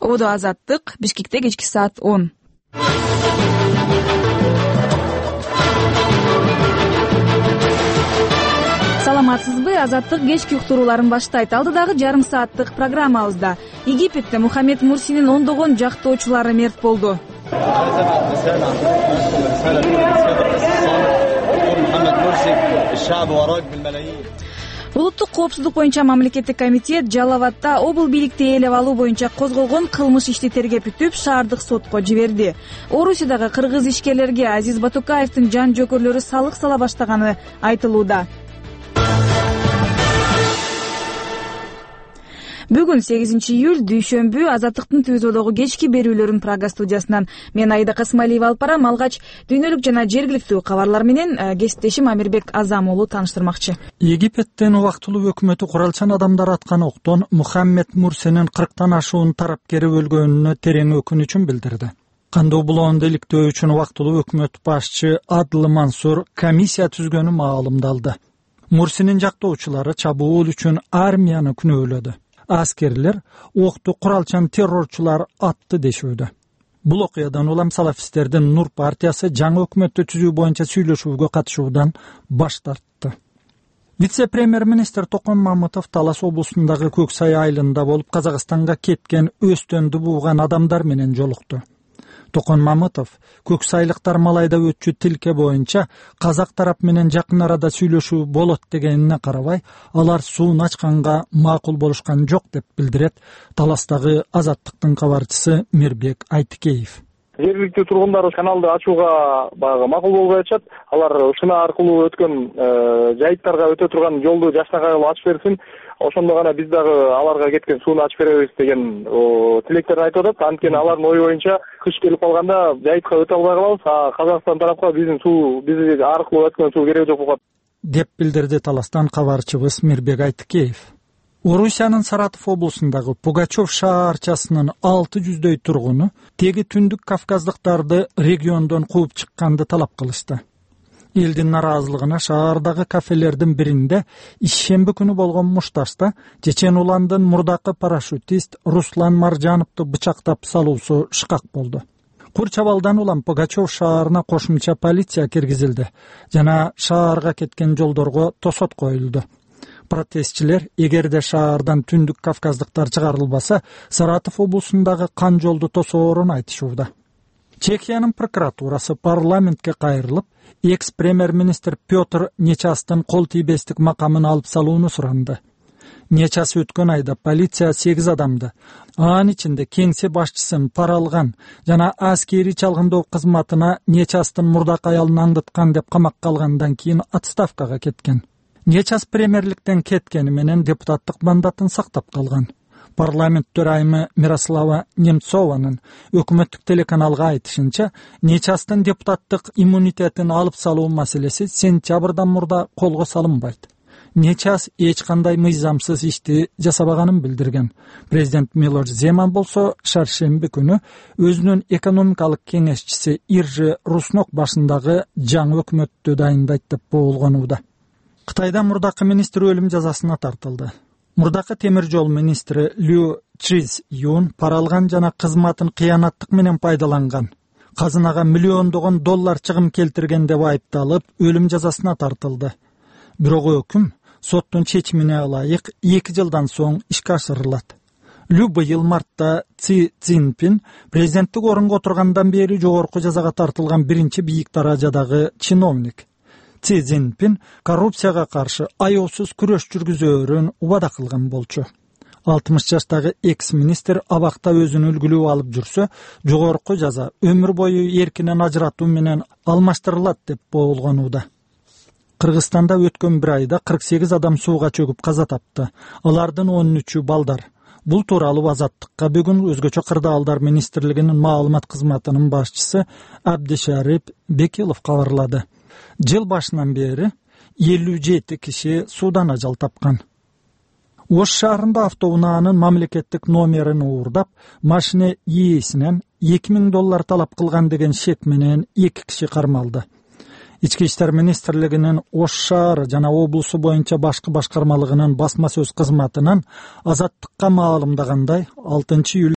Ободо Азаттык, Бишкекте кечки саат 10. Саламатсызбы? Азаттык кечки уктурууларын баштайт. Алдыдагы жарым сааттык программабызда Египетте Мухаммед Мурсинин ондогон жактоочулары мерт болду. Улуттук коопсуздук боюнча мамлекеттик комитет Жалал-Абадда обул бийликти ээлеп алуу боюнча козголгон кылмыш ишти тергеп бүтүп, шаардык сотко жиберди. Орусиядагы кыргыз ишкерлерге Азиз Батукаевдин жан жөкөрлөрү салык сала баштаганы айтылууда. Бүгүн 8-июль дүйшөмбү Азаттыктын Түзөдөгү кечки берүүлөрүн Прага студиясынан мен Аида Касымалиева алып барам. Алгач дүйнөлүк жана жергиликтүү кабарлар менен кесиптешим Амирбек Азам уулу тааныштырмакчы. Египеттин убактылуу өкмөтү куралчан адамдар аткан октон Мухаммед Мурсинин 40тан ашуун тарапкери өлгөнүнө терең өкүнүчүн билдирди. Кандуу булоонду иликтөө үчүн убактылуу өкмөт башчы Адыл Мансур комиссия түзгөнү маалымдалды. Мурсинин жактоочулары чабуул үчүн армияны күнөөлөдү. Аскерлер окту куралчан террорчулар атты дешүүдө. Бул окуядан улам салафисттердин Нур партиясы жаңы өкмөттү түзүү боюнча сүйлөшүүгө катышуудан баш тартты. Вице-премьер-министр Токон Мамытов Талас облусундагы Көксай айылында болуп Казакстанга кеткен өстөндү бууган адамдар менен жолукту. Токон Мамытов көксайлыктар Малайда өтчү тилке боюнча казак тарап менен жакын арада сүйлөшүү болот дегенине карабай, алар суун ачканга макул болушкан жок деп билдирет Таластагы Азаттыктын кабарчысы Мирбек Айтикеев. Жергиликтүү тургундар каналды ачууга баягы макул болбой атышат. Алар ушуна аркылуу өткөн жайыттарга өтө турган жолду жакшынакай ачып берсин. Ошондо гана биз дагы аларга кеткен сууну ачып беребиз деген тилектерин айтып атат. Анткени алардын ою боюнча кыш келип калганда жайытка өтө албай калабыз. Казакстан тарапка биздин биз аркылуу өткөн суу кереги жок болот деп билдирди Таластан кабарчыбыз Мирбек Айтикеев. Орусиянын Саратов облусундагы Пугачев шаарчасынын 600дөй тургуну теги түндүк кавказдыктарды региондон кууп чыкканды талап кылышты. Элдин нараазылыгына шаардагы кафелердин биринде ишемби күнү болгон мушташта Чечен уландын мурдакы парашютист Руслан Маржановду бычактап салуусу шыкак болду. Курчабалдан улам Пугачев шаарына кошумча полиция киргизилди жана шаарга кеткен жолдорго тосот коюлду. Протестчилер эгерде шаардан түндүк кавказдыктар чыгарылбаса, Саратов облусундагы кан жолду тосоорун айтышууда. Чехиянын прокуратурасы парламентке кайрылып, экс-премьер-министр Петр Нечастын кол тийбестик макамын алып салууну суранды. Нечас өткөн айда полиция 8 адамды, анын ичинде кеңсе башчысын пара алган жана аскери чалгындоо кызматына Нечастын мурдакы аялын аңдыткан деп камакка алгандан кийин отставкага кеткен. Нечас премьерликтен кеткени менен депутаттык мандатын сактап калган. Парламент төрайымы Мирослава Немцованын өкмөттүк телеканалга айтышынча, Нечастын депутаттык иммунитетин алып салуу маселеси сентябрдан мурда колго салынбайт. Нечас эч кандай мыйзамсыз ишти жасабаганын билдирген. Президент Милош Земан болсо шаршемби күнү өзүнүн экономикалык кеңешчиси Иржи Руснок башындагы жаңы өкмөттү дайындайт деп болгонууда. Кытайда мурдакы министр өлүм жазасына тартылды. Мурдакы темир жол министри Лю Чжиз Юн пара алган жана кызматын кыянаттык менен пайдаланган. Казынага миллиондогон доллар чыгым келтирген деп айыпталып, өлүм жазасына тартылды. Бирок өкүм соттун чечимине ылайык 2 жылдан соң ишке ашырылат. Лю быйыл мартта Си Цзиньпин президенттик орунга отургандан бери жогорку жазага тартылган биринчи бийик даражадагы чиновник. Си Цзиньпин коррупцияга каршы аяусуз күрөш жүргүзөөрүн убада кылган болчу. 60 жаштагы экс-министр абакта өзүн үлгүлүү алып жүрсө, жогорку жаза өмүр бою эркинен ажыратуу менен алмаштырылат деп болгонууда. Кыргызстанда өткөн bir айда 48 адам сууга чөгүп каза тапты. Алардын 13-ü балдар. Бул тууралуу Азаттыкка бүгүн өзгөчө кырдаалдар министрлигинин маалымат кызматынын башчысы Абдишарип Бекилов кабарлады. Жыл башынан бери 57 киши суудан ажал тапкан. Ош шаарында автоунаанын мамлекеттик номерин уурдап, машина ээсинен $2000 талап кылган деген шек менен 2 киши кармалды. Ички иштер министрлигинин Ош шаары жана облусу боюнча башкы башкармалыгынын басма сөз кызматынан Азаттыкка маалымдагандай 6-июль